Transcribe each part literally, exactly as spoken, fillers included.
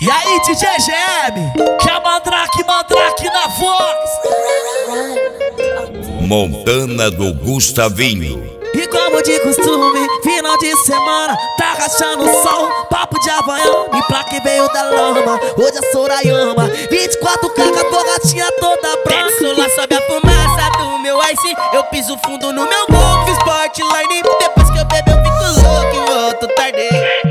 E aí, D J G M, que é Mandrake, Mandrake na voz. Montana do Gustavinho. E como de costume, final de semana, tá rachando o sol, papo de Havaiana, e pra quem veio da lama, hoje é Sorayama, vinte e quatro K, a borrachinha toda branca. Desço lá, sobe a fumaça do meu ice, eu piso fundo no meu golf, Sportline, depois que eu bebo eu fico louco e volto tarde.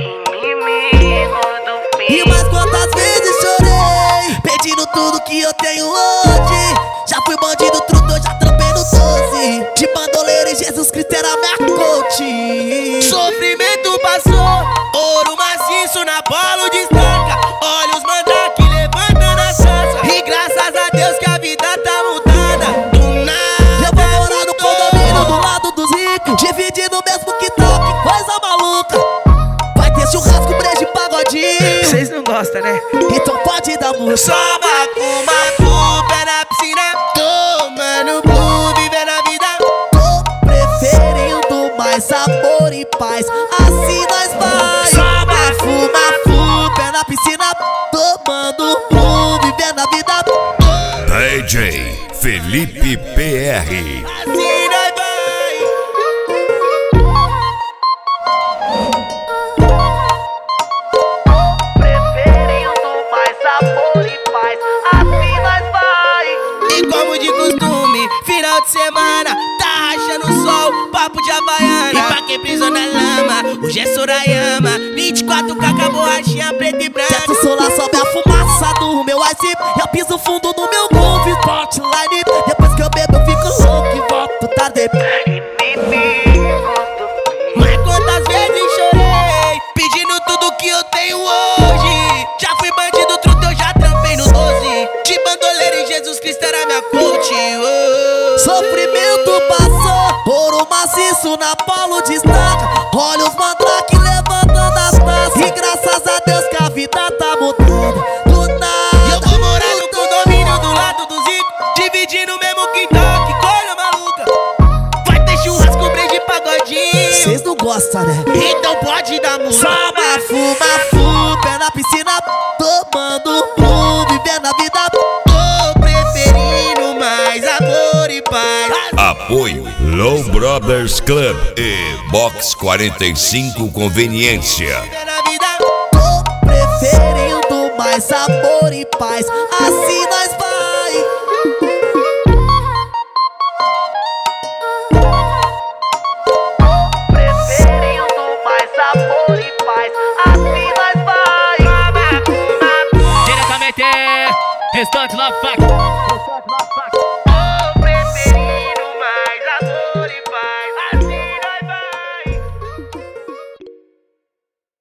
E mais quantas vezes chorei, pedindo tudo que eu tenho hoje. Já fui bandido, truto, eu já trampei no doze. De bandoleira e Jesus Cristo era minha coach. Sofrimento passou, ouro maciço na bola destaca. Olha os mandrake levantando a taça. E graças a Deus que a vida tá mudada. Do nada eu vou morar no condomínio do lado dos ricos, dividindo o mesmo quintal, que coisa maluca. Vai ter churrasco, brejo e pagodinho. Vocês não gostam, né? Então pode dar música. Só macu, macu, pé na piscina, tomando blue, vivendo a vida. Tô preferindo mais sabor e paz, assim nós vai. Só mafu, mafu, Pé na piscina, tomando blue, vivendo a vida. D J Felipe P R. assim nós vai. Preferindo mais sabor e paz, assim nós vai. E como de costume, final de semana, tá rachando o sol, papo de Havaiana. E pra quem pisou na lama, hoje é Sorayama, vinte e quatro K, a borrachinha preta e branca. Desce o solar, sobe a fumaça do meu ice, eu piso fundo no meu golf, Sportline, depois que eu bebo eu fico louco e volto tarde. Mas quantas vezes chorei, pedindo tudo que eu tenho hoje. Já fui bandido, truto, eu já trampei no doze. De bandoleira e Jesus Cristo era minha coach. Oh. Sofrimento passou, ouro maciço na polo destaca. Olha os mandrake levantando as taças. E graças a Deus que a vida tá mudando. Do nada E eu vou morar no condomínio do lado do Zico, dividindo o mesmo quintal, que coisa maluca. Vai ter churrasco, brejo e pagodinho. Vocês não gostam, né? Então pode dar música. Só mafu, mafu, pé na piscina, tomando rum, vivendo a vida. Tô preferindo mais amor e paz. Apoio Low Brothers Club e Box quarenta e cinco Conveniência. Vivendo a vida. Tô preferindo mais sabor e paz, assim nós vai. Preferindo mais sabor e paz, assim nós vai. Diretamente, restante Love Fact.